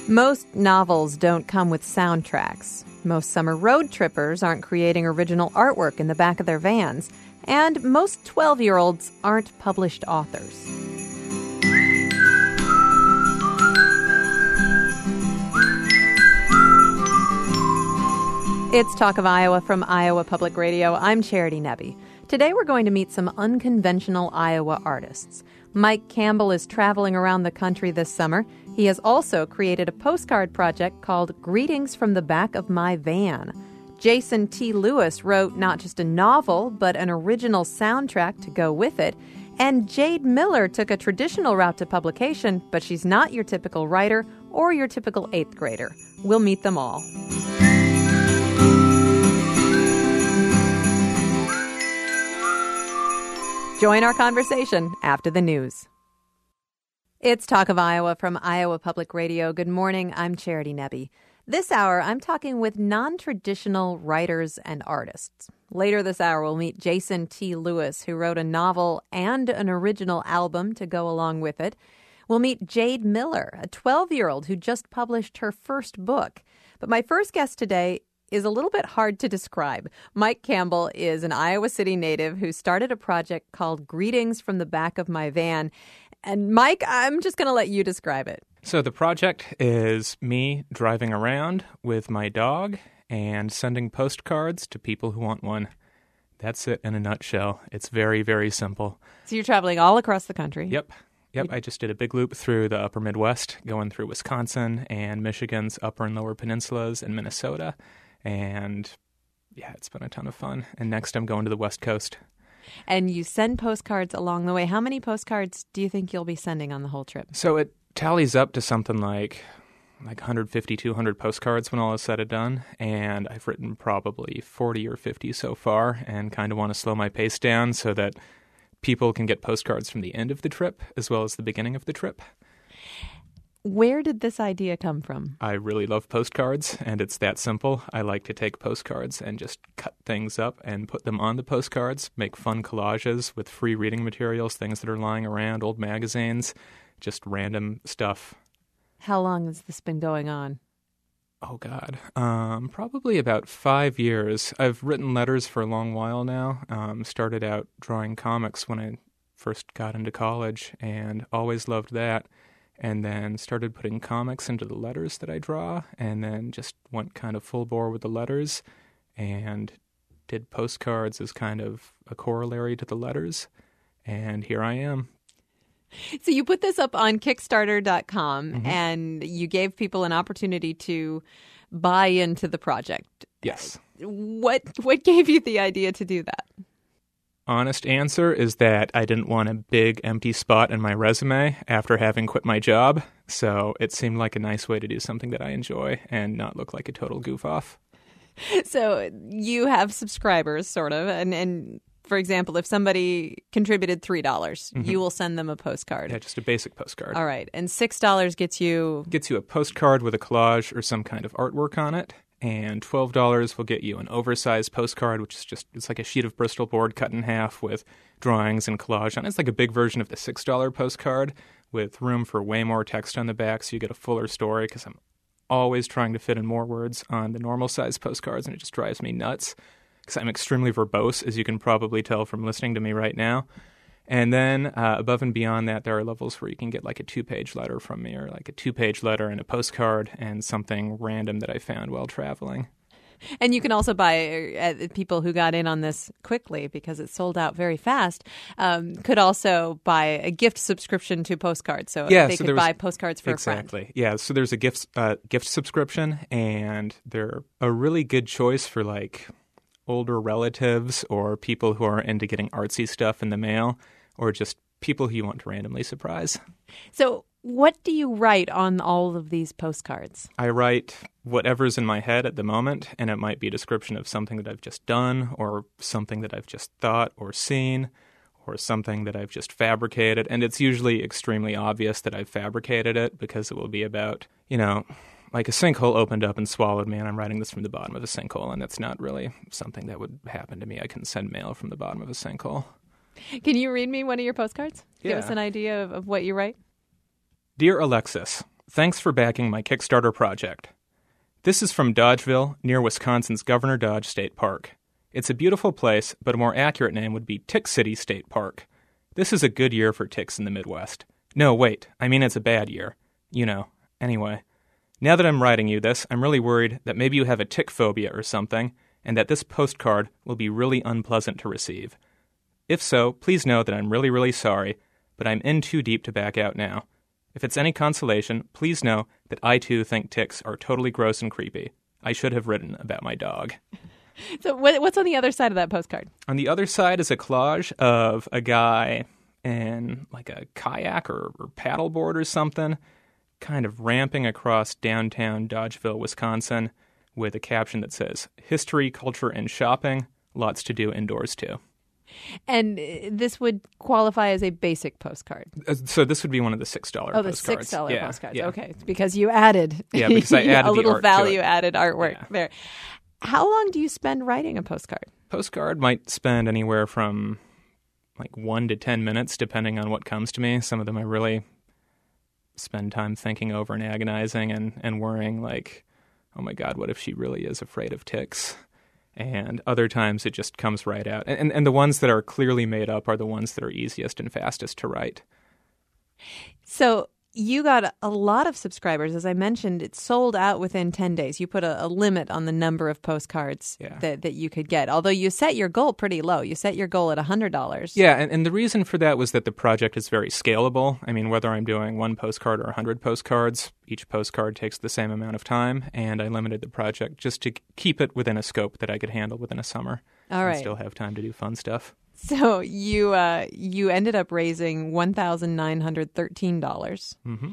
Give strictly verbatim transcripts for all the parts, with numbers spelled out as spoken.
Most novels don't come with soundtracks. Most summer road trippers aren't creating original artwork in the back of their vans. And most twelve-year-olds aren't published authors. It's Talk of Iowa from Iowa Public Radio. I'm Charity Nebbe. Today we're going to meet some unconventional Iowa artists. Mike Campbell is traveling around the country this summer. He has also created a postcard project called Greetings from the Back of My Van. Jason T. Lewis wrote not just a novel, but an original soundtrack to go with it. And Jade Miller took a traditional route to publication, but she's not your typical writer or your typical eighth grader. We'll meet them all. Join our conversation after the news. It's Talk of Iowa from Iowa Public Radio. Good morning. I'm Charity Nebbe. This hour, I'm talking with non-traditional writers and artists. Later this hour, we'll meet Jason T. Lewis, who wrote a novel and an original album to go along with it. We'll meet Jade Miller, a twelve-year-old who just published her first book. But my first guest today is a little bit hard to describe. Mike Campbell is an Iowa City native who started a project called Greetings from the Back of My Van. And Mike, I'm just going to let you describe it. So the project is me driving around with my dog and sending postcards to people who want one. That's it in a nutshell. It's very, very simple. So you're traveling all across the country? Yep. Yep, I just did a big loop through the upper Midwest, going through Wisconsin and Michigan's upper and lower peninsulas and Minnesota. And yeah, it's been a ton of fun. And next I'm going to the West Coast. And you send postcards along the way. How many postcards do you think you'll be sending on the whole trip? So it tallies up to something like like one fifty, two hundred postcards when all is said and done. And I've written probably forty or fifty so far and kind of want to slow my pace down so that people can get postcards from the end of the trip as well as the beginning of the trip. Where did this idea come from? I really love postcards, and it's that simple. I like to take postcards and just cut things up and put them on the postcards, make fun collages with free reading materials, things that are lying around, old magazines, just random stuff. How long has this been going on? Oh, God. Um, probably about five years. I've written letters for a long while now. Um, started out drawing comics when I first got into college and always loved that. And then started putting comics into the letters that I draw, and then just went kind of full bore with the letters and did postcards as kind of a corollary to the letters. And here I am. So you put this up on Kickstarter dot com, mm-hmm. and you gave people an opportunity to buy into the project. Yes. What what gave you the idea to do that? Honest answer is that I didn't want a big empty spot in my resume after having quit my job, so it seemed like a nice way to do something that I enjoy and not look like a total goof off. So you have subscribers, sort of, and, and for example, if somebody contributed three dollars, mm-hmm. you will send them a postcard. Yeah, just a basic postcard. All right, and six dollars gets you... Gets you a postcard with a collage or some kind of artwork on it. And twelve dollars will get you an oversized postcard, which is just, it's like a sheet of Bristol board cut in half with drawings and collage on it. It's like a big version of the six dollar postcard with room for way more text on the back, so you get a fuller story, because I'm always trying to fit in more words on the normal size postcards, and it just drives me nuts, because I'm extremely verbose, as you can probably tell from listening to me right now. And then uh, above and beyond that, there are levels where you can get like a two-page letter from me, or like a two-page letter and a postcard and something random that I found while traveling. And you can also buy, uh, people who got in on this quickly because it sold out very fast, um, could also buy a gift subscription to postcards. So yeah, they so could buy postcards for exactly. a friend. Exactly. Yeah, so there's a gift, uh, gift subscription, and they're a really good choice for like older relatives or people who are into getting artsy stuff in the mail, or just people who you want to randomly surprise. So what do you write on all of these postcards? I write whatever's in my head at the moment, and it might be a description of something that I've just done, or something that I've just thought or seen, or something that I've just fabricated. And it's usually extremely obvious that I've fabricated it, because it will be about, you know, like a sinkhole opened up and swallowed me, and I'm writing this from the bottom of a sinkhole, and that's not really something that would happen to me. I can send mail from the bottom of a sinkhole. Can you read me one of your postcards? Yeah. Give us an idea of, of what you write. Dear Alexis, Thanks for backing my Kickstarter project. This is from Dodgeville, near Wisconsin's Governor Dodge State Park. It's a beautiful place, but a more accurate name would be Tick City State Park. This is a good year for ticks in the Midwest. No, wait, I mean it's a bad year. You know. Anyway, now that I'm writing you this, I'm really worried that maybe you have a tick phobia or something, and that this postcard will be really unpleasant to receive. If so, please know that I'm really, really sorry, but I'm in too deep to back out now. If it's any consolation, please know that I too think ticks are totally gross and creepy. I should have written about my dog. So what, what's on the other side of that postcard? On the other side is a collage of a guy in like a kayak or, or paddleboard or something, kind of ramping across downtown Dodgeville, Wisconsin, with a caption that says, "History, culture, and shopping. Lots to do indoors, too." And this would qualify as a basic postcard. Uh, So this would be one of the six dollars Oh, the postcards. six dollars yeah, postcards. yeah. Okay. It's because you added, Yeah, because I added a the little art to it. value-added artwork Yeah. there. How long do you spend writing a postcard? Postcard might spend anywhere from like one to ten minutes, depending on what comes to me. Some of them I really spend time thinking over and agonizing and, and worrying, like, oh my God, what if she really is afraid of ticks? And other times it just comes right out. And, and, and the ones that are clearly made up are the ones that are easiest and fastest to write. So you got a lot of subscribers. As I mentioned, it sold out within ten days. You put a, a limit on the number of postcards Yeah. that, that you could get, although you set your goal pretty low. You set your goal at one hundred dollars. Yeah, and, and the reason for that was that the project is very scalable. I mean, whether I'm doing one postcard or one hundred postcards, each postcard takes the same amount of time, and I limited the project just to keep it within a scope that I could handle within a summer. All And right. still have time to do fun stuff. So you uh, you ended up raising one thousand nine hundred thirteen dollars, Mm-hmm.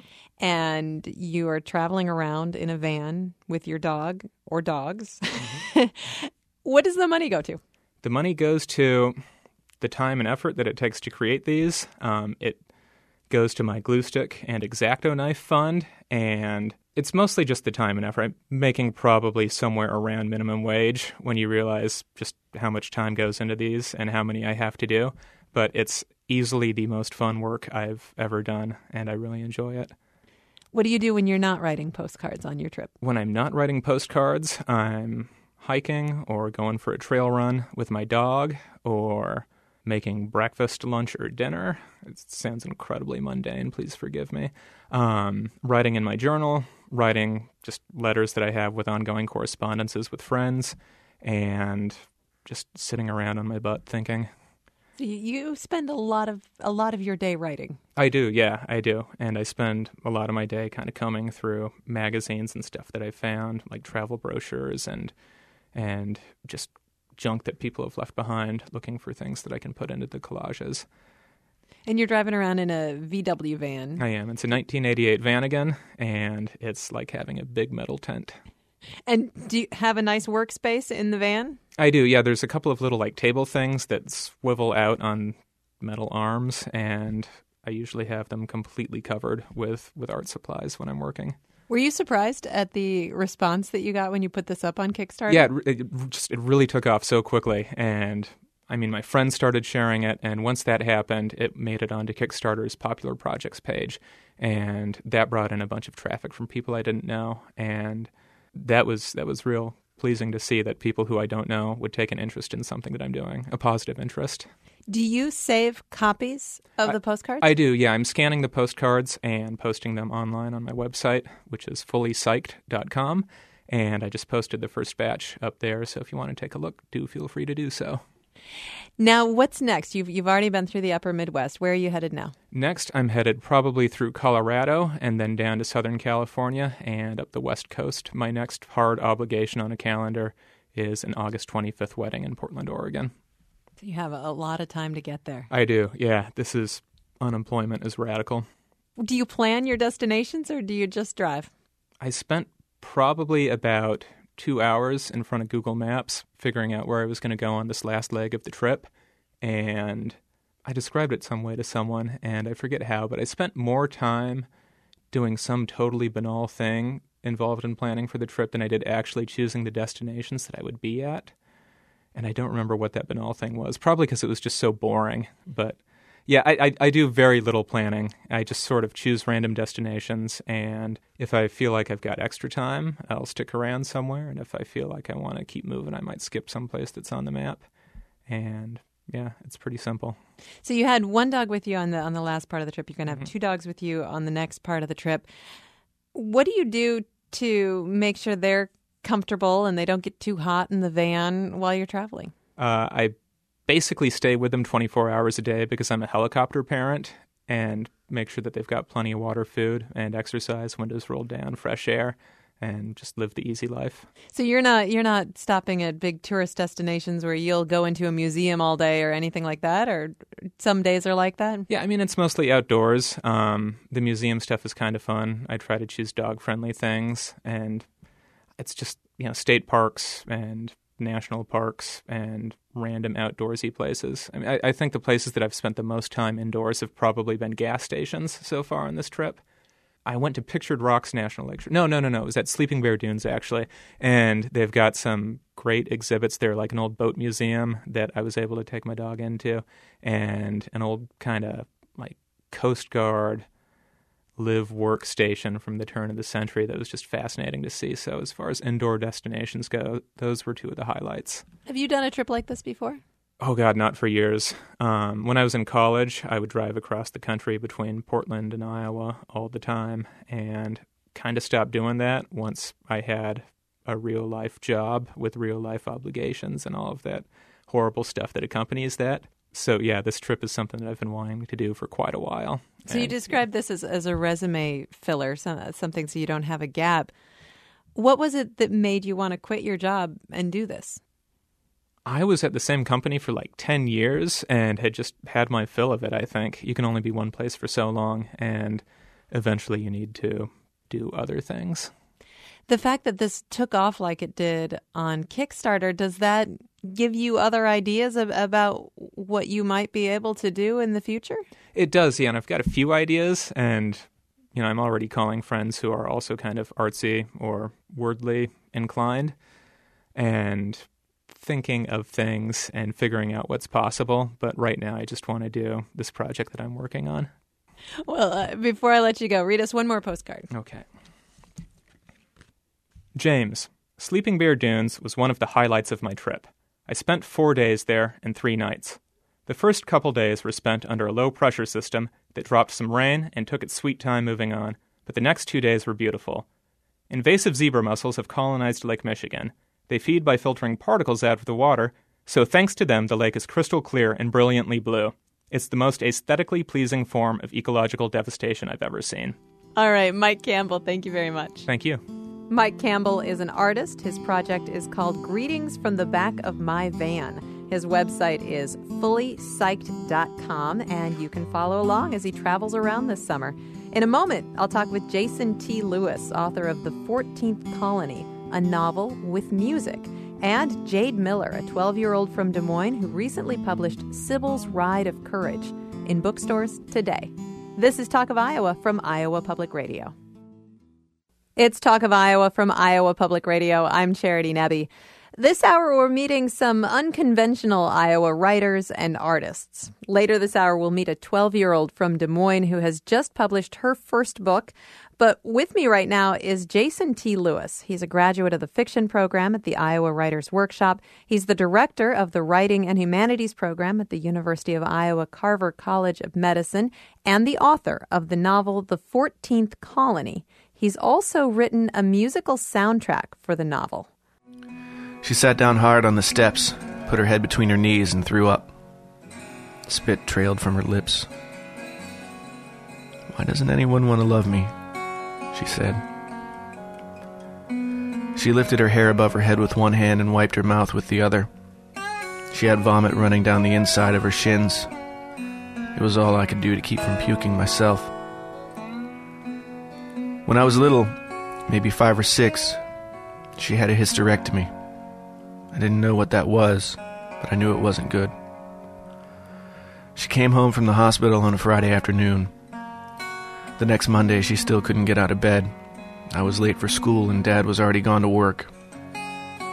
and you are traveling around in a van with your dog or dogs. Mm-hmm. What does the money go to? The money goes to the time and effort that it takes to create these. Um, it goes to my glue stick and X-Acto knife fund, and it's mostly just the time and effort. I'm making probably somewhere around minimum wage when you realize just how much time goes into these and how many I have to do. But it's easily the most fun work I've ever done, and I really enjoy it. What do you do when you're not writing postcards on your trip? When I'm not writing postcards, I'm hiking or going for a trail run with my dog or making breakfast, lunch, or dinner. It sounds incredibly mundane. Please forgive me. Um, writing in my journal, writing just letters that I have with ongoing correspondences with friends, and just sitting around on my butt thinking. So you- you spend a lot of a lot of your day writing. I do, yeah, I do. And I spend a lot of my day kind of combing through magazines and stuff that I found, like travel brochures and and just junk that people have left behind, looking for things that I can put into the collages. And you're driving around in a V W van. I am. It's a nineteen eighty-eight Vanagon, and it's like having a big metal tent. And do you have a nice workspace in the van? I do, yeah. There's a couple of little like table things that swivel out on metal arms, and I usually have them completely covered with, with art supplies when I'm working. Were you surprised at the response that you got when you put this up on Kickstarter? Yeah, it, it just it really took off so quickly, and I mean, my friends started sharing it, and once that happened, it made it onto Kickstarter's popular projects page, and that brought in a bunch of traffic from people I didn't know, and that was that was real pleasing to see that people who I don't know would take an interest in something that I'm doing, a positive interest. Do you save copies of the postcards? I do, yeah. I'm scanning the postcards and posting them online on my website, which is fully psyched dot com, and I just posted the first batch up there, so if you want to take a look, do feel free to do so. Now, what's next? You've you've already been through the upper Midwest. Where are you headed now? Next, I'm headed probably through Colorado and then down to Southern California and up the West Coast. My next hard obligation on a calendar is an August twenty-fifth wedding in Portland, Oregon. You have a lot of time to get there. I do, yeah. This is, unemployment is radical. Do you plan your destinations or do you just drive? I spent probably about two hours in front of Google Maps figuring out where I was going to go on this last leg of the trip, and I described it some way to someone, and I forget how, but I spent more time doing some totally banal thing involved in planning for the trip than I did actually choosing the destinations that I would be at. And I don't remember what that banal thing was, probably because it was just so boring. But Yeah, I, I I do very little planning. I just sort of choose random destinations, and if I feel like I've got extra time, I'll stick around somewhere, and if I feel like I want to keep moving, I might skip someplace that's on the map. And yeah, it's pretty simple. So you had one dog with you on the on the last part of the trip. You're going to have Mm-hmm. two dogs with you on the next part of the trip. What do you do to make sure they're comfortable and they don't get too hot in the van while you're traveling? Uh, I basically stay with them twenty-four hours a day because I'm a helicopter parent, and make sure that they've got plenty of water, food, and exercise, windows rolled down, fresh air, and just live the easy life. So you're not you're not stopping at big tourist destinations where you'll go into a museum all day or anything like that, or some days are like that? Yeah, I mean, it's mostly outdoors. Um, the museum stuff is kind of fun. I try to choose dog-friendly things, and it's just, you know, state parks and national parks and random outdoorsy places. I mean, I, I think the places that I've spent the most time indoors have probably been gas stations so far on this trip. I went to Pictured Rocks National Lake. No, no, no, no. It was at Sleeping Bear Dunes, actually. And they've got some great exhibits there, like an old boat museum that I was able to take my dog into, and an old kind of like Coast Guard live work station from the turn of the century that was just fascinating to see. So as far as indoor destinations go, those were two of the highlights. Have you done a trip like this before? Oh, God, not for years. Um, when I was in college, I would drive across the country between Portland and Iowa all the time, and kind of stopped doing that once I had a real-life job with real-life obligations and all of that horrible stuff that accompanies that. So, yeah, this trip is something that I've been wanting to do for quite a while. So and, you described this as, as a resume filler, some, something so you don't have a gap. What was it that made you want to quit your job and do this? I was at the same company for like ten years and had just had my fill of it, I think. You can only be one place for so long, and eventually you need to do other things. The fact that this took off like it did on Kickstarter, does that give you other ideas of, about what you might be able to do in the future? It does, yeah, and I've got a few ideas, and you know, I'm already calling friends who are also kind of artsy or wordly inclined, and thinking of things and figuring out what's possible. But right now, I just want to do this project that I'm working on. Well, uh, before I let you go, read us one more postcard. Okay. James, Sleeping Bear Dunes was one of the highlights of my trip. I spent four days there and three nights. The first couple days were spent under a low-pressure system that dropped some rain and took its sweet time moving on, but the next two days were beautiful. Invasive zebra mussels have colonized Lake Michigan. They feed by filtering particles out of the water, so thanks to them the lake is crystal clear and brilliantly blue. It's the most aesthetically pleasing form of ecological devastation I've ever seen. All right, Mike Campbell, thank you very much. Thank you. Mike Campbell is an artist. His project is called Greetings from the Back of My Van. His website is fully psyched dot com, and you can follow along as he travels around this summer. In a moment, I'll talk with Jason T. Lewis, author of The fourteenth Colony, a novel with music, and Jade Miller, a twelve-year-old from Des Moines who recently published Sybil's Ride of Courage in bookstores today. This is Talk of Iowa from Iowa Public Radio. It's Talk of Iowa from Iowa Public Radio. I'm Charity Nebbe. This hour, we're meeting some unconventional Iowa writers and artists. Later this hour, we'll meet a twelve-year-old from Des Moines who has just published her first book. But with me right now is Jason T. Lewis. He's a graduate of the fiction program at the Iowa Writers Workshop. He's the director of the Writing and Humanities program at the University of Iowa Carver College of Medicine and the author of the novel The fourteenth Colony. He's also written a musical soundtrack for the novel. She sat down hard on the steps, put her head between her knees, and threw up. Spit trailed from her lips. "Why doesn't anyone want to love me?" she said. She lifted her hair above her head with one hand and wiped her mouth with the other. She had vomit running down the inside of her shins. It was all I could do to keep from puking myself. When I was little, maybe five or six, she had a hysterectomy. I didn't know what that was, but I knew it wasn't good. She came home from the hospital on a Friday afternoon. The next Monday, she still couldn't get out of bed. I was late for school and Dad was already gone to work.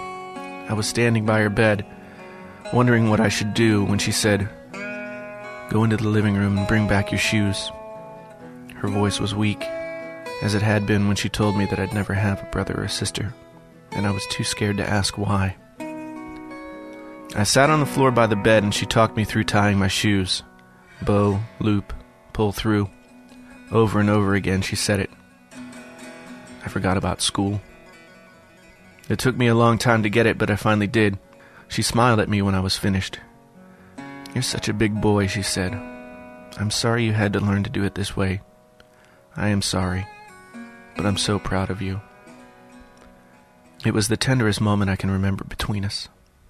I was standing by her bed, wondering what I should do when she said, Go into the living room and bring back your shoes. Her voice was weak, as it had been when she told me that I'd never have a brother or sister, and I was too scared to ask why. I sat on the floor by the bed and she talked me through tying my shoes. Bow, loop, pull through. Over and over again she said it. I forgot about school. It took me a long time to get it, but I finally did. She smiled at me when I was finished. "You're such a big boy," she said. "I'm sorry you had to learn to do it this way. I am sorry, but I'm so proud of you." It was the tenderest moment I can remember between us.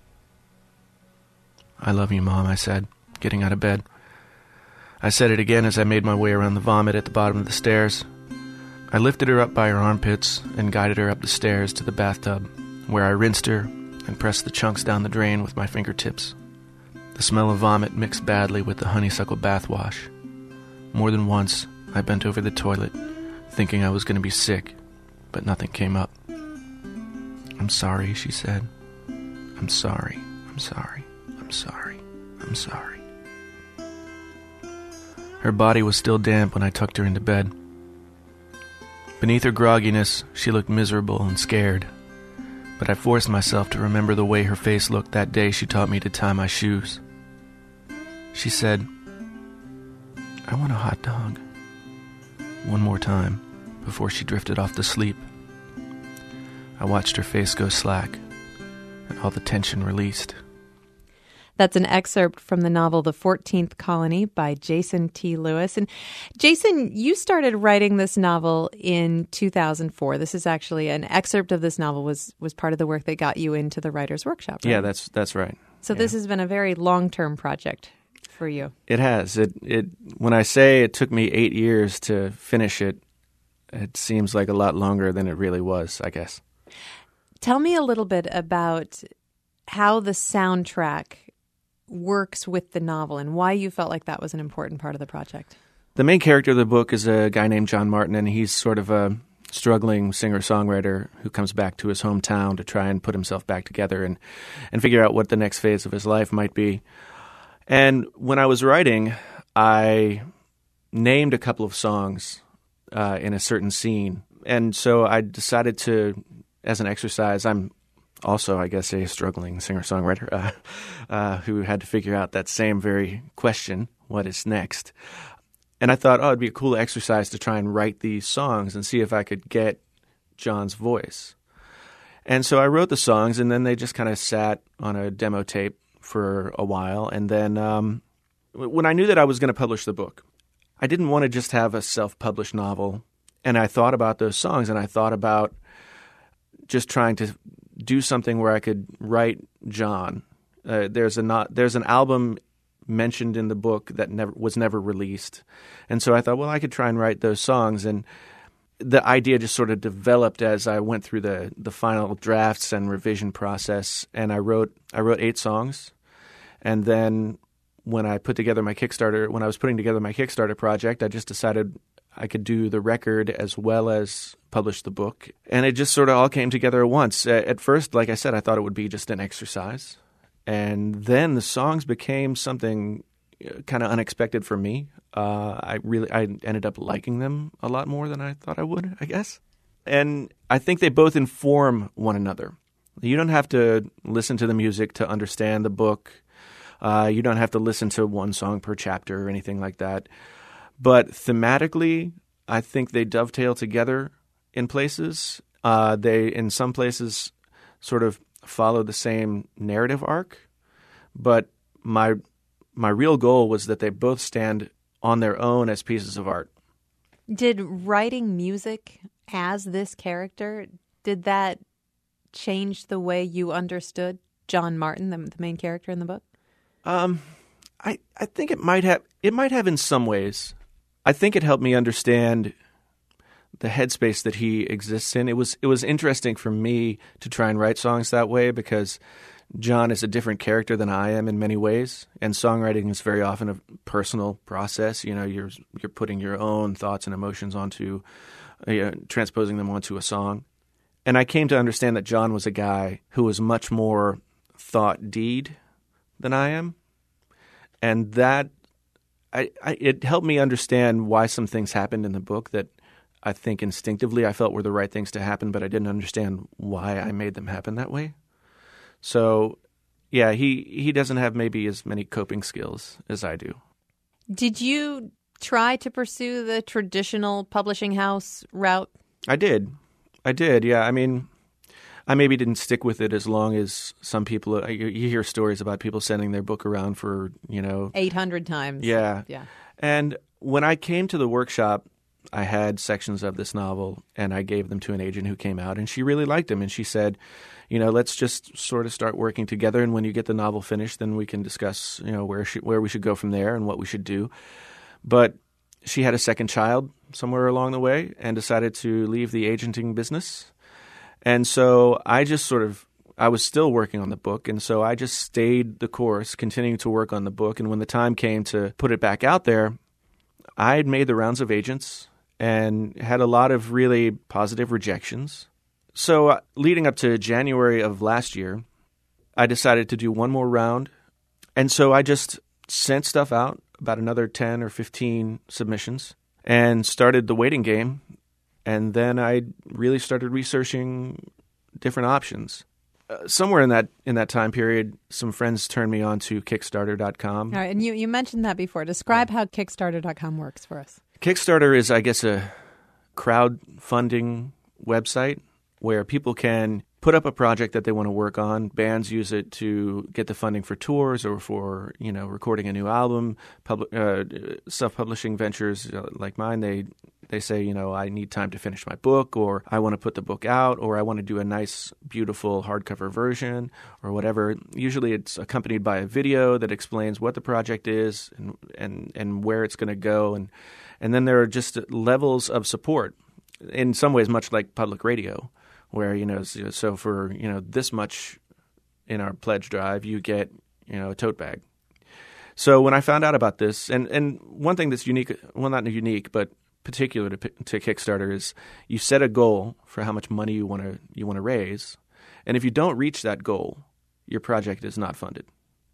"I love you, Mom," I said, getting out of bed. I said it again as I made my way around the vomit at the bottom of the stairs. I lifted her up by her armpits and guided her up the stairs to the bathtub, where I rinsed her and pressed the chunks down the drain with my fingertips. The smell of vomit mixed badly with the honeysuckle bath wash. More than once, I bent over the toilet, thinking I was going to be sick, but nothing came up. "I'm sorry," she said. "I'm sorry, I'm sorry, I'm sorry, I'm sorry." Her body was still damp when I tucked her into bed. Beneath her grogginess, she looked miserable and scared, but I forced myself to remember the way her face looked that day she taught me to tie my shoes. She said, "I want a hot dog," one more time before she drifted off to sleep. I watched her face go slack and all the tension released. That's an excerpt from the novel The fourteenth Colony by Jason T. Lewis. And Jason, you started writing this novel in two thousand four. This is actually an excerpt of this novel was was part of the work that got you into the Writers' Workshop, right? Yeah, that's that's right. So yeah. This has been a very long-term project for you. It has. It it when I say it took me eight years to finish it, it seems like a lot longer than it really was, I guess. Tell me a little bit about how the soundtrack works with the novel and why you felt like that was an important part of the project. The main character of the book is a guy named John Martin, and he's sort of a struggling singer-songwriter who comes back to his hometown to try and put himself back together and, and figure out what the next phase of his life might be. And when I was writing, I named a couple of songs uh, in a certain scene. And so I decided to, as an exercise, I'm also, I guess, a struggling singer-songwriter uh, uh, who had to figure out that same very question, what is next? And I thought, oh, it'd be a cool exercise to try and write these songs and see if I could get John's voice. And so I wrote the songs, and then they just kind of sat on a demo tape for a while. And then um, when I knew that I was going to publish the book, I didn't want to just have a self-published novel. And I thought about those songs, and I thought about just trying to do something where I could write John. Uh, there's a not, there's an album mentioned in the book that never was never released, and so I thought, well, I could try and write those songs. And the idea just sort of developed as I went through the the final drafts and revision process. And I wrote I wrote eight songs, and then when I put together my Kickstarter, when I was putting together my Kickstarter project, I just decided I could do the record as well as publish the book. And it just sort of all came together at once. At first, like I said, I thought it would be just an exercise. And then the songs became something kind of unexpected for me. Uh, I really I ended up liking them a lot more than I thought I would, I guess. And I think they both inform one another. You don't have to listen to the music to understand the book. Uh, you don't have to listen to one song per chapter or anything like that. But thematically, I think they dovetail together in places. Uh, they, in some places, sort of follow the same narrative arc. But my my real goal was that they both stand on their own as pieces of art. Did writing music as this character, did that change the way you understood John Martin, the, the main character in the book? Um, I I think it might have. It might have in some ways. I think it helped me understand the headspace that he exists in. It was it was interesting for me to try and write songs that way because John is a different character than I am in many ways, and songwriting is very often a personal process. You know, you're you're putting your own thoughts and emotions onto, uh, transposing them onto a song. And I came to understand that John was a guy who was much more thought deed than I am, and that I, I it helped me understand why some things happened in the book that I think instinctively I felt were the right things to happen, but I didn't understand why I made them happen that way. So, yeah, he, he doesn't have maybe as many coping skills as I do. Did you try to pursue the traditional publishing house route? I did. I did, yeah. I mean, I maybe didn't stick with it as long as some people. You, you hear stories about people sending their book around for, you know, eight hundred times. Yeah. Yeah. And when I came to the workshop, I had sections of this novel, and I gave them to an agent who came out, and she really liked them. And she said, you know, let's just sort of start working together, and when you get the novel finished, then we can discuss, you know, where she, where we should go from there and what we should do. But she had a second child somewhere along the way and decided to leave the agenting business. And so I just sort of – I was still working on the book, and so I just stayed the course, continuing to work on the book. And when the time came to put it back out there, I had made the rounds of agents and had a lot of really positive rejections. So uh, leading up to January of last year, I decided to do one more round. And so I just sent stuff out, about another ten or fifteen submissions, and started the waiting game. And then I really started researching different options. Uh, somewhere in that in that time period, some friends turned me on to Kickstarter dot com. All right, and you, you mentioned that before. Describe how Kickstarter dot com works for us. Kickstarter is, I guess, a crowdfunding website where people can put up a project that they want to work on. Bands use it to get the funding for tours or for, you know, recording a new album. Public, uh, self-publishing ventures uh, like mine, they they say, you know, I need time to finish my book, or I want to put the book out, or I want to do a nice, beautiful hardcover version, or whatever. Usually it's accompanied by a video that explains what the project is and and, and where it's going to go. And, and then there are just levels of support, in some ways much like public radio, where, you know, so, so for, you know, this much in our pledge drive, you get, you know, a tote bag. So when I found out about this, and, and one thing that's unique, well, not unique, but particular to, to Kickstarter is you set a goal for how much money you want to you want to raise, and if you don't reach that goal, your project is not funded.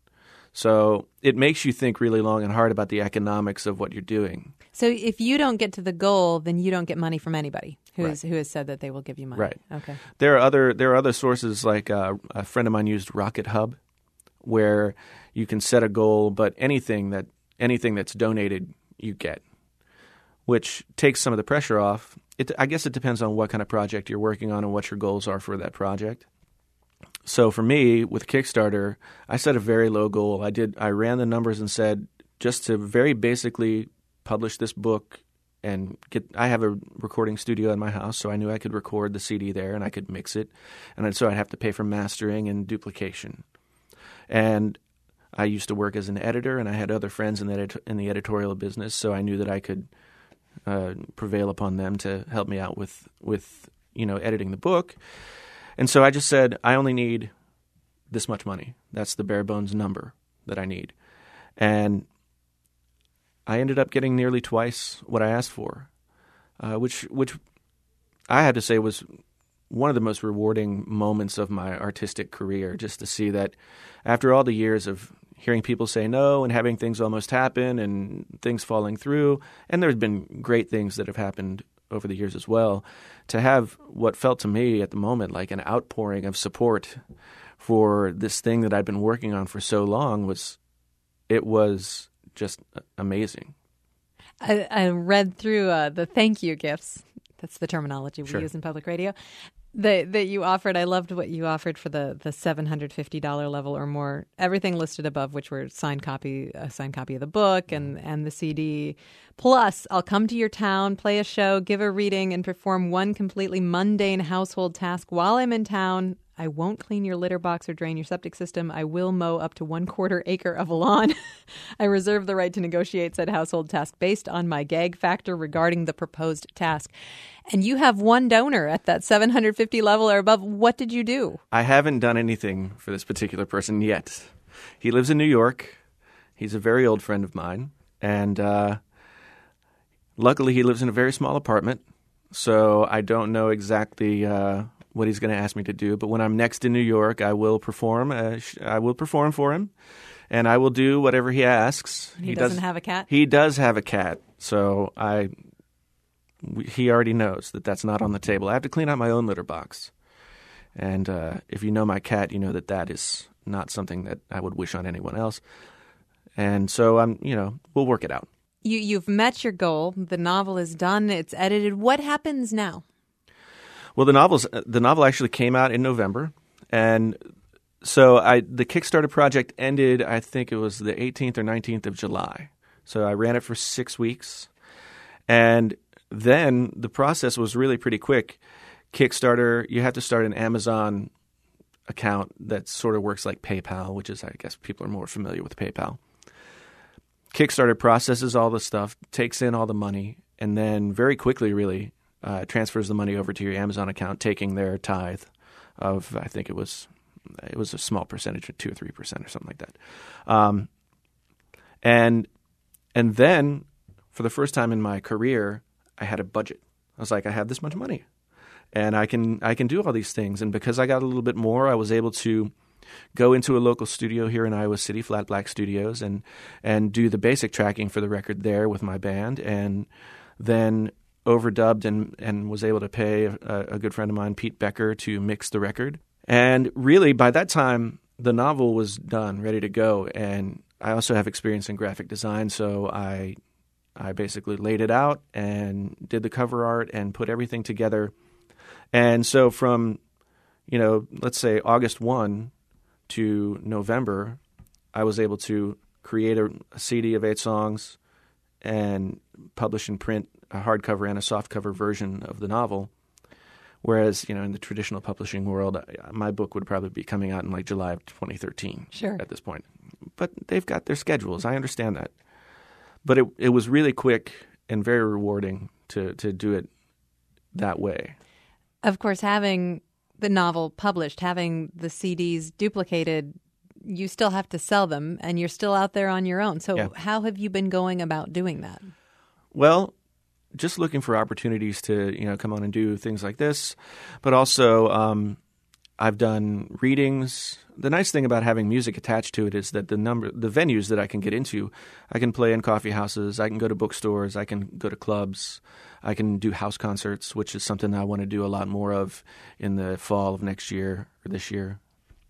So it makes you think really long and hard about the economics of what you're doing. So if you don't get to the goal, then you don't get money from anybody who Right. has who has said that they will give you money. Right. Okay. There are other there are other sources, like uh, a friend of mine used Rocket Hub, where you can set a goal, but anything that anything that's donated, you get, which takes some of the pressure off. It, I guess it depends on what kind of project you're working on and what your goals are for that project. So for me, with Kickstarter, I set a very low goal. I did. I ran the numbers and said, just to very basically publish this book and get. I have a recording studio in my house, so I knew I could record the C D there and I could mix it, and so I'd have to pay for mastering and duplication. And I used to work as an editor, and I had other friends in the edit- in the editorial business, so I knew that I could uh, prevail upon them to help me out with with you know editing the book. And so I just said, I only need this much money. That's the bare bones number that I need. And I ended up getting nearly twice what I asked for, uh, which which I had to say was one of the most rewarding moments of my artistic career, just to see that after all the years of hearing people say no and having things almost happen and things falling through, and there's been great things that have happened over the years as well, to have what felt to me at the moment like an outpouring of support for this thing that I'd been working on for so long was, it was just amazing. I, I read through uh, the thank you gifts. That's the terminology we Sure. use in public radio. That that you offered. I loved what you offered for the, the seven hundred fifty dollars level or more. Everything listed above, which were signed copy, a signed copy of the book and, and the C D. Plus, I'll come to your town, play a show, give a reading, and perform one completely mundane household task while I'm in town. I won't clean your litter box or drain your septic system. I will mow up to one quarter acre of a lawn. I reserve the right to negotiate said household task based on my gag factor regarding the proposed task. And you have one donor at that seven hundred fifty level or above. What did you do? I haven't done anything for this particular person yet. He lives in New York. He's a very old friend of mine. And uh, luckily, he lives in a very small apartment. So I don't know exactly uh, what he's going to ask me to do. But when I'm next in New York, I will perform. Uh, I will perform for him. and I will do whatever he asks. He, he doesn't have a cat? He does have a cat, so I we, he already knows that that's not on the table. I have to clean out my own litter box. And uh, if you know my cat, you know that that is not something that I would wish on anyone else. And so I'm, you know, we'll work it out. You, you've met your goal. The novel is done. It's edited. What happens now? Well, the novels, the novel actually came out in November. And so I, the Kickstarter project ended, I think it was the eighteenth or nineteenth of July. So I ran it for six weeks. And then the process was really pretty quick. Kickstarter, you have to start an Amazon account that sort of works like PayPal, which is, I guess people are more familiar with PayPal. Kickstarter processes all the stuff, takes in all the money, and then very quickly really uh, transfers the money over to your Amazon account, taking their tithe of, I think it was it was a small percentage, two or three percent or something like that. Um, and and then for the first time in my career, I had a budget. I was like, I have this much money. And I can I can do all these things. And because I got a little bit more, I was able to go into a local studio here in Iowa City, Flat Black Studios, and and do the basic tracking for the record there with my band, and then overdubbed and, and was able to pay a, a good friend of mine, Pete Becker, to mix the record. And really, by that time, the novel was done, ready to go. And I also have experience in graphic design, so I I basically laid it out and did the cover art and put everything together. And so from, you know, let's say August first to November, I was able to create a, a C D of eight songs and publish and print a hardcover and a softcover version of the novel. Whereas, you know, in the traditional publishing world, my book would probably be coming out in like July of twenty thirteen sure. at this point. But they've got their schedules. I understand that. But it it was really quick and very rewarding to, to do it that way. Of course, having the novel published, having the C Ds duplicated, you still have to sell them, and you're still out there on your own. So yeah. How have you been going about doing that? Well, just looking for opportunities to, you know, come on and do things like this. But also, um, I've done readings. The nice thing about having music attached to it is that the number, the venues that I can get into, I can play in coffee houses, I can go to bookstores, I can go to clubs, I can do house concerts, which is something I want to do a lot more of in the fall of next year or this year.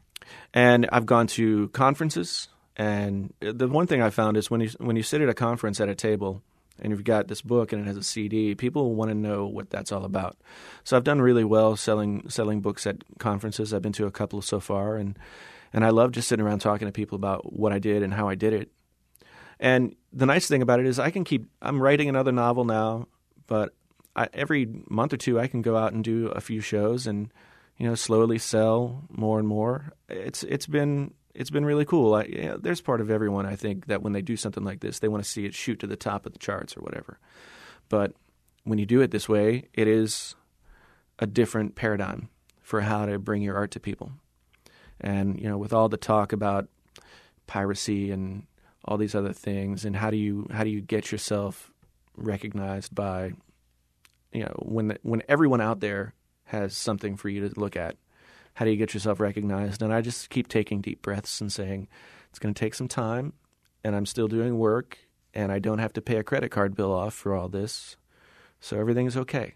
And I've gone to conferences, and the one thing I found is when you when you sit at a conference at a table and you've got this book and it has a C D, people want to know what that's all about. So I've done really well selling selling books at conferences. I've been to a couple so far, and and I love just sitting around talking to people about what I did and how I did it. And the nice thing about it is I can keep – I'm writing another novel now, but I, every month or two I can go out and do a few shows and, you know, slowly sell more and more. It's It's been – It's been really cool. I, you know, there's part of everyone, I think, that when they do something like this, they want to see it shoot to the top of the charts or whatever. But when you do it this way, it is a different paradigm for how to bring your art to people. And, you know, with all the talk about piracy and all these other things, and how do you how do you get yourself recognized by, you know, when the, when everyone out there has something for you to look at. How do you get yourself recognized? And I just keep taking deep breaths and saying, it's going to take some time, and I'm still doing work, and I don't have to pay a credit card bill off for all this, so everything is okay.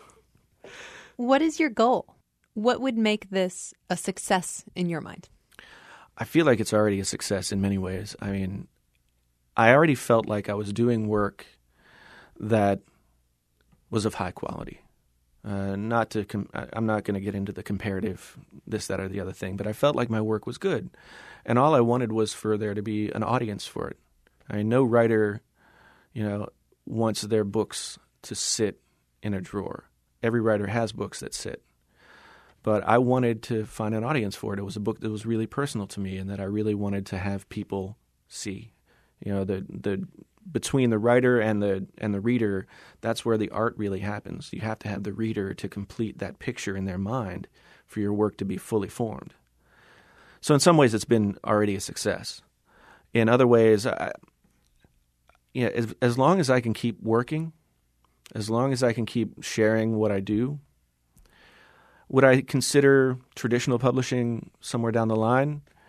What is your goal? What would make this a success in your mind? I feel like it's already a success in many ways. I mean, I already felt like I was doing work that was of high quality. Uh, not to, com- I'm not going to get into the comparative this, that, or the other thing, but I felt like my work was good, and all I wanted was for there to be an audience for it. I mean, no writer, you know, wants their books to sit in a drawer. Every writer has books that sit, but I wanted to find an audience for it. It was a book that was really personal to me, and that I really wanted to have people see. You know, the the. Between the writer and the and the reader, that's where the art really happens. You have to have the reader to complete that picture in their mind for your work to be fully formed. So in some ways, it's been already a success. In other ways, I, you know, as, as long as I can keep working, as long as I can keep sharing what I do, would I consider traditional publishing somewhere down the line?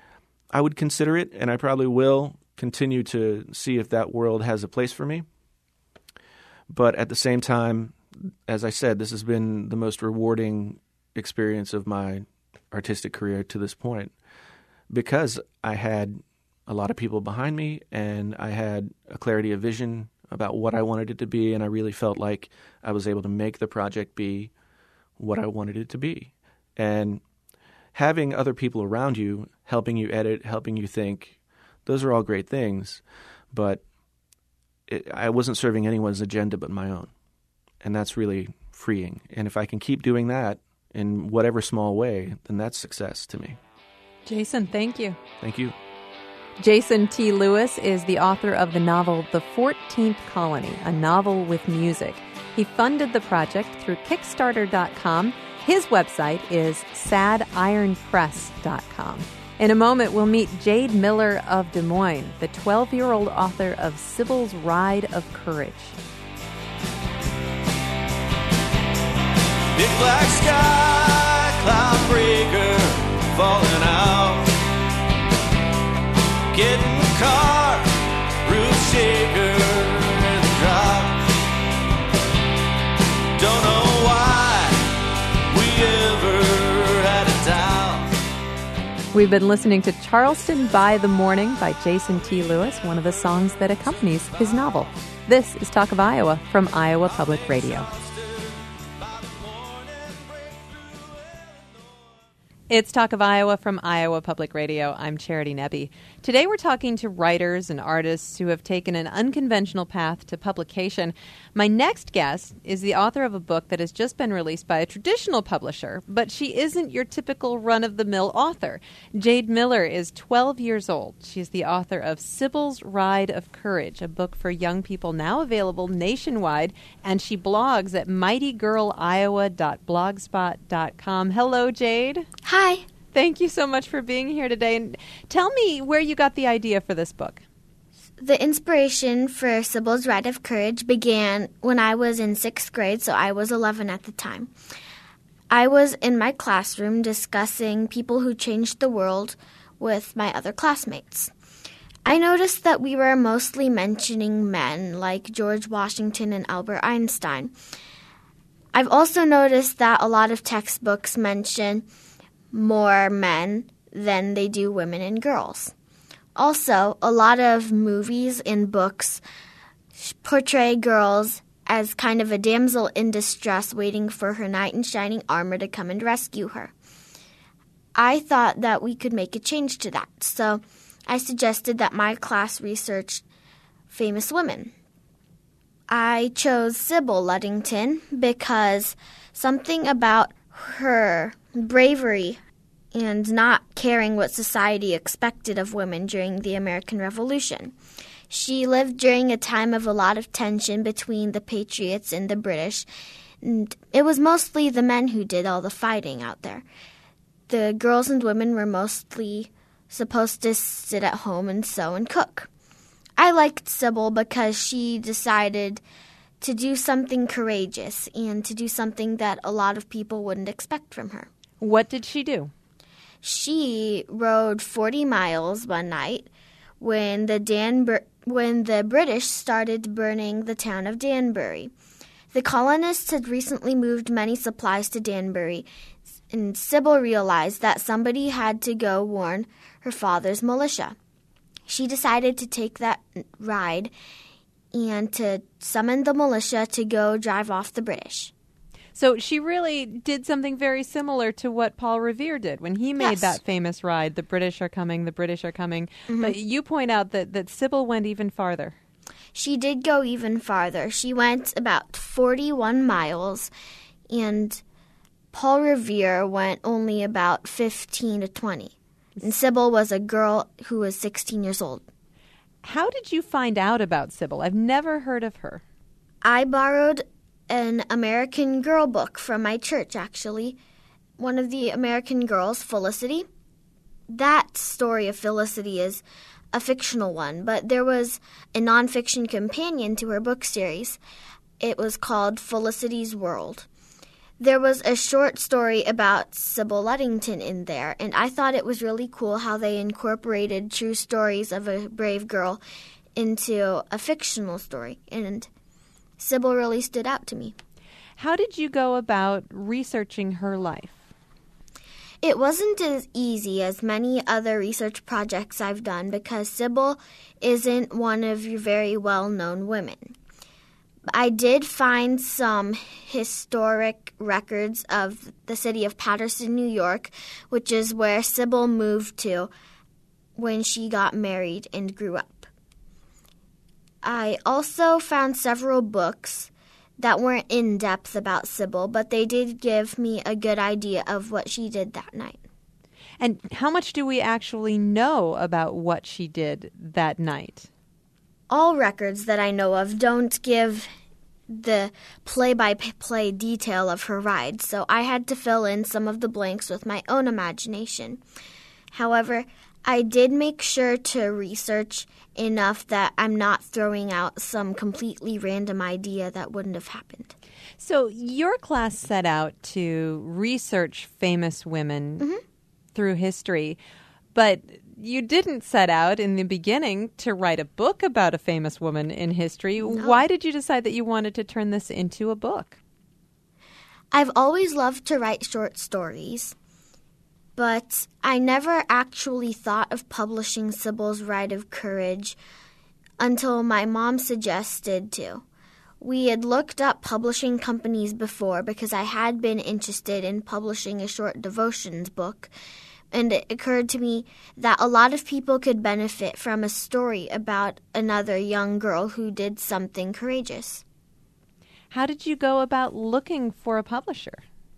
I would consider it, and I probably will continue to see if that world has a place for me. But at the same time, as I said, this has been the most rewarding experience of my artistic career to this point, because I had a lot of people behind me, and I had a clarity of vision about what I wanted it to be, and I really felt like I was able to make the project be what I wanted it to be. And having other people around you, helping you edit, helping you think, those are all great things, but it, I wasn't serving anyone's agenda but my own. And that's really freeing. And if I can keep doing that in whatever small way, then that's success to me. Jason, thank you. Thank you. Jason T. Lewis is the author of the novel The fourteenth Colony, a novel with music. He funded the project through Kickstarter dot com. His website is sad iron press dot com. In a moment, we'll meet Jade Miller of Des Moines, the twelve-year-old author of Sybil's Ride of Courage. Big black sky, cloud breaker, falling out. Getting the car, roof shaker, and drop. Don't know why we ever had a doubt. We've been listening to Charleston by the Morning by Jason T. Lewis, one of the songs that accompanies his novel. This is Talk of Iowa from Iowa Public Radio. It's Talk of Iowa from Iowa Public Radio. I'm Charity Nebbe. Today we're talking to writers and artists who have taken an unconventional path to publication. My next guest is the author of a book that has just been released by a traditional publisher, but she isn't your typical run-of-the-mill author. Jade Miller is twelve years old. She's the author of Sybil's Ride of Courage, a book for young people now available nationwide, and she blogs at mighty girl iowa dot blogspot dot com. Hello, Jade. Hi. Thank you so much for being here today. And tell me where you got the idea for this book. The inspiration for Sybil's Ride of Courage began when I was in sixth grade, so I was eleven at the time. I was in my classroom discussing people who changed the world with my other classmates. I noticed that we were mostly mentioning men like George Washington and Albert Einstein. I've also noticed that a lot of textbooks mention more men than they do women and girls. Also, a lot of movies and books portray girls as kind of a damsel in distress waiting for her knight in shining armor to come and rescue her. I thought that we could make a change to that, so I suggested that my class research famous women. I chose Sybil Ludington because something about her bravery and not caring what society expected of women during the American Revolution. She lived during a time of a lot of tension between the Patriots and the British, and it was mostly the men who did all the fighting out there. The girls and women were mostly supposed to sit at home and sew and cook. I liked Sybil because she decided to do something courageous and to do something that a lot of people wouldn't expect from her. What did she do? She rode forty miles one night when the Danbur- when the British started burning the town of Danbury. The colonists had recently moved many supplies to Danbury, and Sybil realized that somebody had to go warn her father's militia. She decided to take that ride and to summon the militia to go drive off the British. So she really did something very similar to what Paul Revere did when he made Yes. that famous ride, "The British are coming, the British are coming." Mm-hmm. But you point out that, that Sybil went even farther. She did go even farther. She went about forty-one miles, and Paul Revere went only about fifteen to twenty. And Sybil was a girl who was sixteen years old. How did you find out about Sybil? I've never heard of her. I borrowed an American Girl book from my church, actually. One of the American Girls, Felicity. That story of Felicity is a fictional one, but there was a nonfiction companion to her book series. It was called Felicity's World. there was a short story about Sybil Ludington in there, and I thought it was really cool how they incorporated true stories of a brave girl into a fictional story, and Sybil really stood out to me. How did you go about researching her life? It wasn't as easy as many other research projects I've done because Sybil isn't one of your very well-known women. I did find some historic records of the city of Paterson, New York, which is where Sybil moved to when she got married and grew up. I also found several books that weren't in-depth about Sybil, but they did give me a good idea of what she did that night. And how much do we actually know about what she did that night? All records that I know of don't give the play-by-play detail of her ride, so I had to fill in some of the blanks with my own imagination. However, I did make sure to research enough that I'm not throwing out some completely random idea that wouldn't have happened. So your class set out to research famous women Mm-hmm. through history, but you didn't set out in the beginning to write a book about a famous woman in history. No. Why did you decide that you wanted to turn this into a book? I've always loved to write short stories, but I never actually thought of publishing Sybil's Ride of Courage until my mom suggested to. We had looked up publishing companies before because I had been interested in publishing a short devotions book, and it occurred to me that a lot of people could benefit from a story about another young girl who did something courageous. How did you go about looking for a publisher?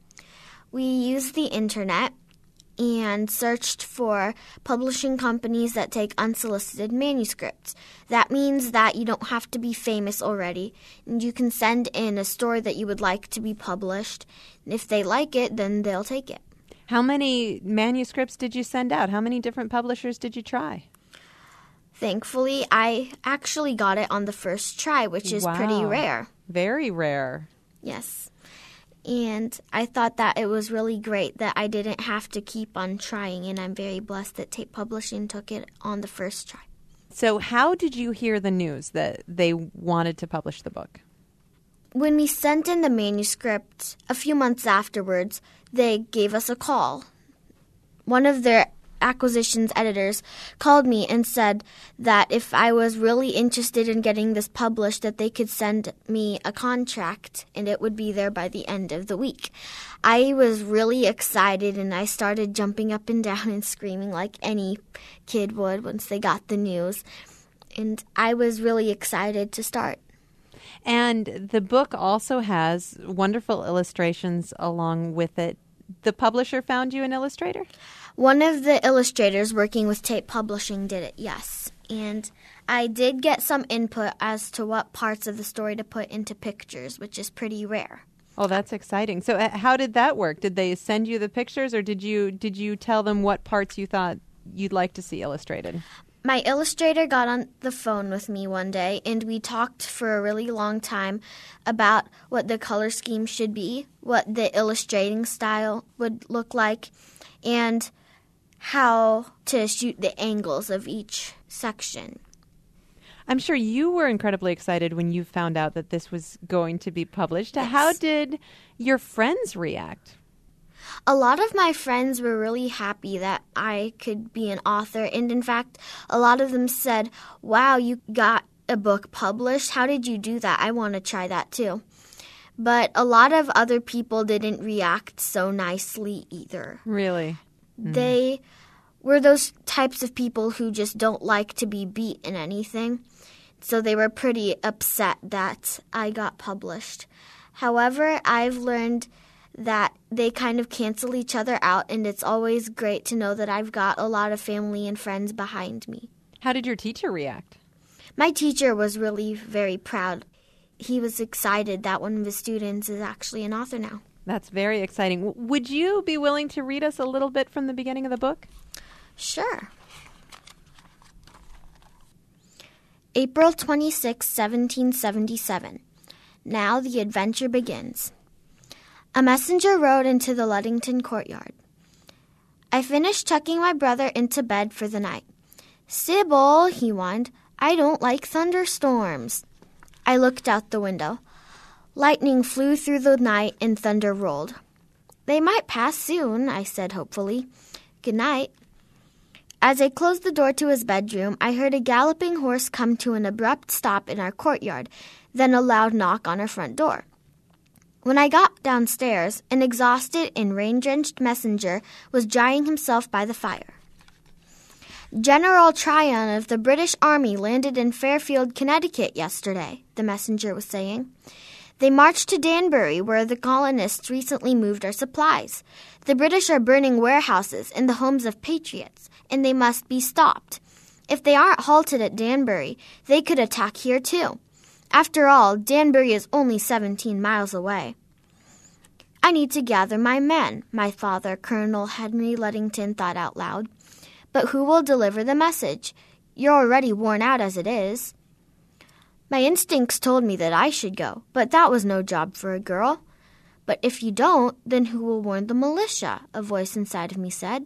We used the internet and searched for publishing companies that take unsolicited manuscripts. That means that you don't have to be famous already, and you can send in a story that you would like to be published. And if they like it, then they'll take it. How many manuscripts did you send out? How many different publishers did you try? Thankfully, I actually got it on the first try, which is Wow. pretty rare. Very rare. Yes. And I thought that it was really great that I didn't have to keep on trying, and I'm very blessed that Tate Publishing took it on the first try. So how did you hear the news that they wanted to publish the book? When we sent in the manuscript a few months afterwards, they gave us a call. One of their acquisitions editors called me and said that if I was really interested in getting this published, that they could send me a contract and it would be there by the end of the week. I was really excited and I started jumping up and down and screaming like any kid would once they got the news. And I was really excited to start. And the book also has wonderful illustrations along with it. The publisher found you an illustrator? One of the illustrators working with Tate Publishing did it, yes. And I did get some input as to what parts of the story to put into pictures, which is pretty rare. Oh, that's exciting. So uh, how did that work? Did they send you the pictures, or did you did you tell them what parts you thought you'd like to see illustrated? My illustrator got on the phone with me one day, and we talked for a really long time about what the color scheme should be, what the illustrating style would look like, and how to shoot the angles of each section. I'm sure you were incredibly excited when you found out that this was going to be published. Yes. How did your friends react? A lot of my friends were really happy that I could be an author, and in fact, a lot of them said, "Wow, you got a book published. How did you do that? I want to try that too." But a lot of other people didn't react so nicely either. Really? They were those types of people who just don't like to be beat in anything, so they were pretty upset that I got published. However, I've learned that they kind of cancel each other out, and it's always great to know that I've got a lot of family and friends behind me. How did your teacher react? My teacher was really very proud. He was excited that one of his students is actually an author now. That's very exciting. W- Would you be willing to read us a little bit from the beginning of the book? Sure. April twenty-sixth, seventeen seventy-seven. Now the adventure begins. A messenger rode into the Ludington courtyard. I finished tucking my brother into bed for the night. "Sybil," he whined, "I don't like thunderstorms." I looked out the window. Lightning flew through the night and thunder rolled. "They might pass soon," I said hopefully. "Good night." As I closed the door to his bedroom, I heard a galloping horse come to an abrupt stop in our courtyard, then a loud knock on our front door. When I got downstairs, an exhausted and rain-drenched messenger was drying himself by the fire. "General Tryon of the British Army landed in Fairfield, Connecticut yesterday," the messenger was saying. "They marched to Danbury, where the colonists recently moved our supplies. The British are burning warehouses and the homes of patriots, and they must be stopped. If they aren't halted at Danbury, they could attack here too. After all, Danbury is only seventeen miles away." "I need to gather my men," my father, Colonel Henry Ludington, thought out loud. "But who will deliver the message? You're already worn out as it is." My instincts told me that I should go, but that was no job for a girl. "But if you don't, then who will warn the militia?" a voice inside of me said.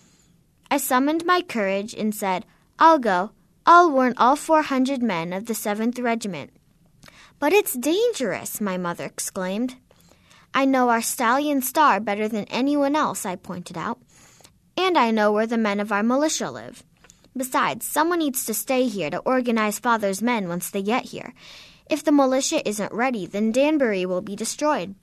I summoned my courage and said, "I'll go. I'll warn all four hundred men of the seventh Regiment." "But it's dangerous," my mother exclaimed. "I know our Stallion Star better than anyone else," I pointed out. "And I know where the men of our militia live. Besides, someone needs to stay here to organize Father's men once they get here. If the militia isn't ready, then Danbury will be destroyed."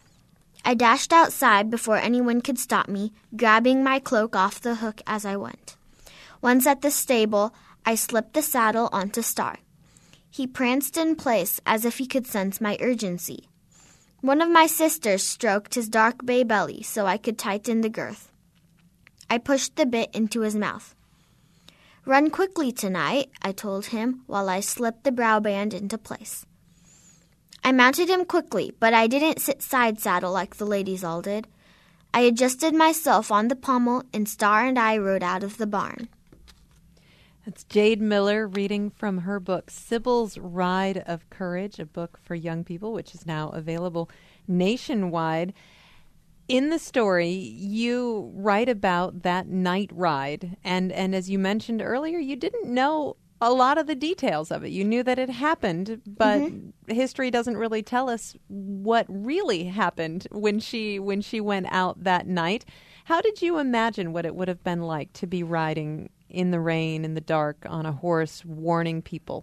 I dashed outside before anyone could stop me, grabbing my cloak off the hook as I went. Once at the stable, I slipped the saddle onto Star. He pranced in place as if he could sense my urgency. One of my sisters stroked his dark bay belly so I could tighten the girth. I pushed the bit into his mouth. "Run quickly tonight," I told him while I slipped the brow band into place. I mounted him quickly, but I didn't sit side saddle like the ladies all did. I adjusted myself on the pommel, and Star and I rode out of the barn. That's Jade Miller reading from her book, Sybil's Ride of Courage, a book for young people, which is now available nationwide. In the story, you write about that night ride, and, and as you mentioned earlier, you didn't know a lot of the details of it. You knew that it happened, but mm-hmm. history doesn't really tell us what really happened when she when she went out that night. How did you imagine what it would have been like to be riding in the rain, in the dark, on a horse, warning people?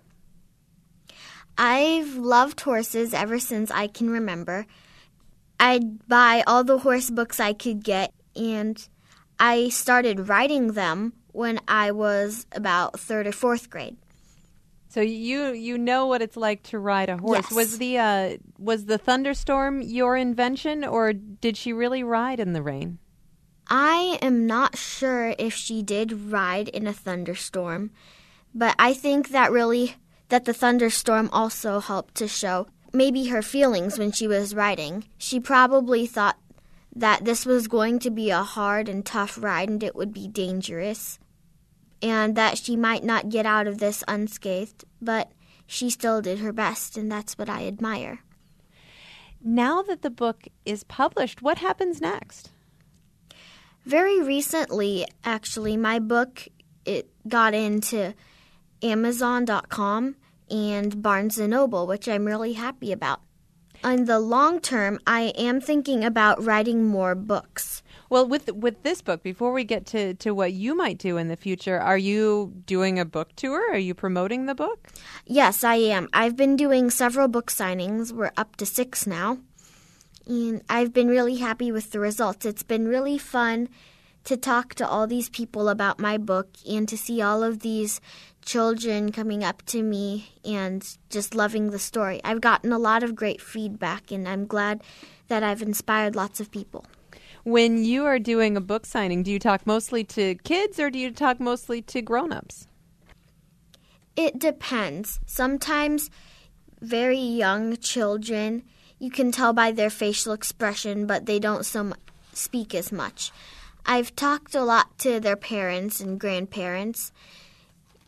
I've loved horses ever since I can remember. I'd buy all the horse books I could get, and I started riding them when I was about third or fourth grade. So you you know what it's like to ride a horse. Yes. Was the uh, was the thunderstorm your invention, or did she really ride in the rain? I am not sure if she did ride in a thunderstorm, but I think that really that the thunderstorm also helped to show maybe her feelings when she was riding. She probably thought that this was going to be a hard and tough ride and it would be dangerous, and that she might not get out of this unscathed, but she still did her best, and that's what I admire. Now that the book is published, what happens next? Very recently, actually, my book, it got into Amazon dot com and Barnes and Noble, which I'm really happy about. In the long term, I am thinking about writing more books. Well, with with this book, before we get to, to what you might do in the future, are you doing a book tour? Are you promoting the book? Yes, I am. I've been doing several book signings. We're up to six now. And I've been really happy with the results. It's been really fun to talk to all these people about my book and to see all of these children coming up to me and just loving the story. I've gotten a lot of great feedback, and I'm glad that I've inspired lots of people. When you are doing a book signing, do you talk mostly to kids or do you talk mostly to grown-ups? It depends. Sometimes very young children, you can tell by their facial expression, but they don't so much speak as much. I've talked a lot to their parents and grandparents,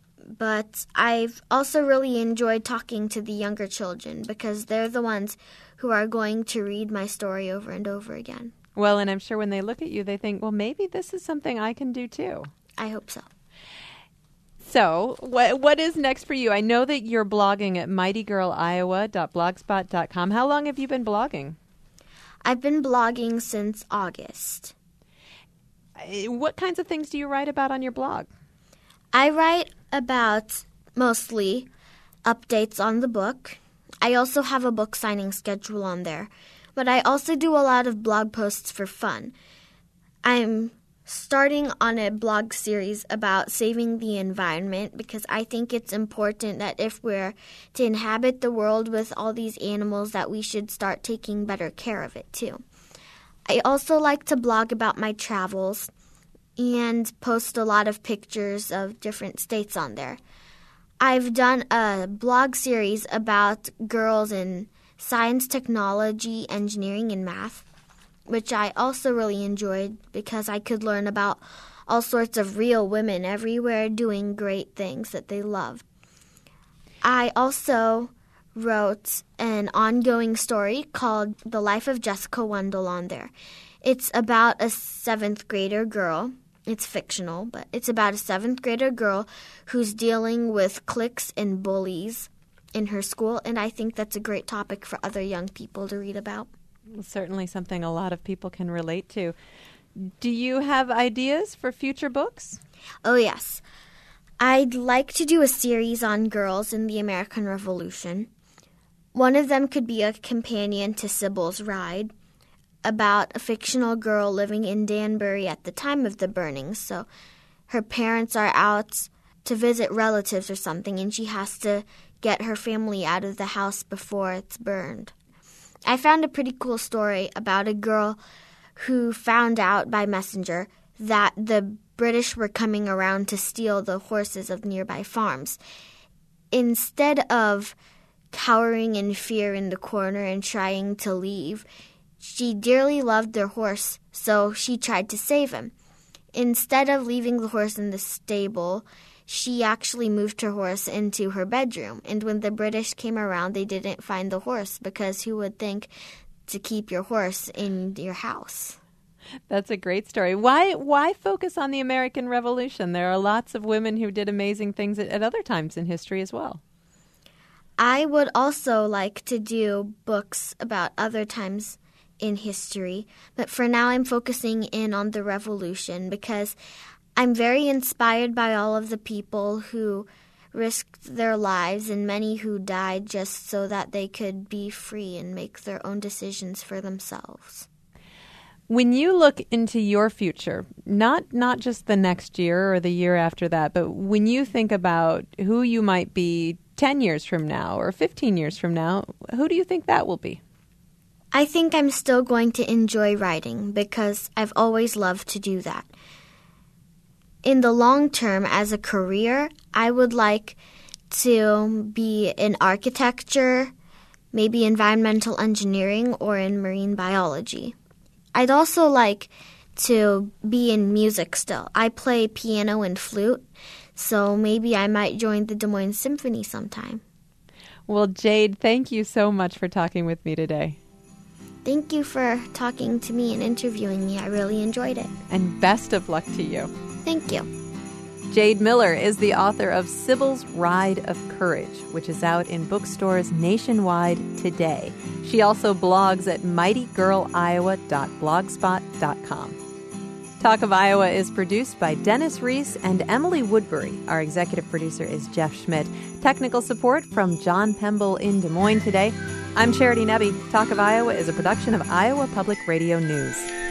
but I've also really enjoyed talking to the younger children because they're the ones who are going to read my story over and over again. Well, and I'm sure when they look at you, they think, well, maybe this is something I can do too. I hope so. So what what is next for you? I know that you're blogging at mighty girl iowa dot blogspot dot com. How long have you been blogging? I've been blogging since August. What kinds of things do you write about on your blog? I write about mostly updates on the book. I also have a book signing schedule on there. But I also do a lot of blog posts for fun. I'm starting on a blog series about saving the environment because I think it's important that if we're to inhabit the world with all these animals that we should start taking better care of it too. I also like to blog about my travels and post a lot of pictures of different states on there. I've done a blog series about girls in science, technology, engineering, and math, which I also really enjoyed because I could learn about all sorts of real women everywhere doing great things that they loved. I also wrote an ongoing story called The Life of Jessica Wendell on there. It's about a seventh grader girl. It's fictional, but it's about a seventh grader girl who's dealing with cliques and bullies in her school, and I think that's a great topic for other young people to read about. Certainly something a lot of people can relate to. Do you have ideas for future books? Oh, yes. I'd like to do a series on girls in the American Revolution. One of them could be a companion to Sybil's Ride, about a fictional girl living in Danbury at the time of the burning. So her parents are out to visit relatives or something, and she has to get her family out of the house before it's burned. I found a pretty cool story about a girl who found out by messenger that the British were coming around to steal the horses of nearby farms. Instead of cowering in fear in the corner and trying to leave, she dearly loved their horse, so she tried to save him. Instead of leaving the horse in the stable, she actually moved her horse into her bedroom. And when the British came around, they didn't find the horse because who would think to keep your horse in your house? That's a great story. Why why focus on the American Revolution? There are lots of women who did amazing things at, at other times in history as well. I would also like to do books about other times in history, but for now I'm focusing in on the Revolution because I'm very inspired by all of the people who risked their lives and many who died just so that they could be free and make their own decisions for themselves. When you look into your future, not not just the next year or the year after that, but when you think about who you might be ten years from now or fifteen years from now, who do you think that will be? I think I'm still going to enjoy writing because I've always loved to do that. In the long term, as a career, I would like to be in architecture, maybe environmental engineering, or in marine biology. I'd also like to be in music still. I play piano and flute, so maybe I might join the Des Moines Symphony sometime. Well, Jade, thank you so much for talking with me today. Thank you for talking to me and interviewing me. I really enjoyed it. And best of luck to you. Thank you. Jade Miller is the author of Sybil's Ride of Courage, which is out in bookstores nationwide today. She also blogs at mighty girl iowa dot blogspot dot com. Talk of Iowa is produced by Dennis Reese and Emily Woodbury. Our executive producer is Jeff Schmidt. Technical support from John Pemble in Des Moines today. I'm Charity Nebbe. Talk of Iowa is a production of Iowa Public Radio News.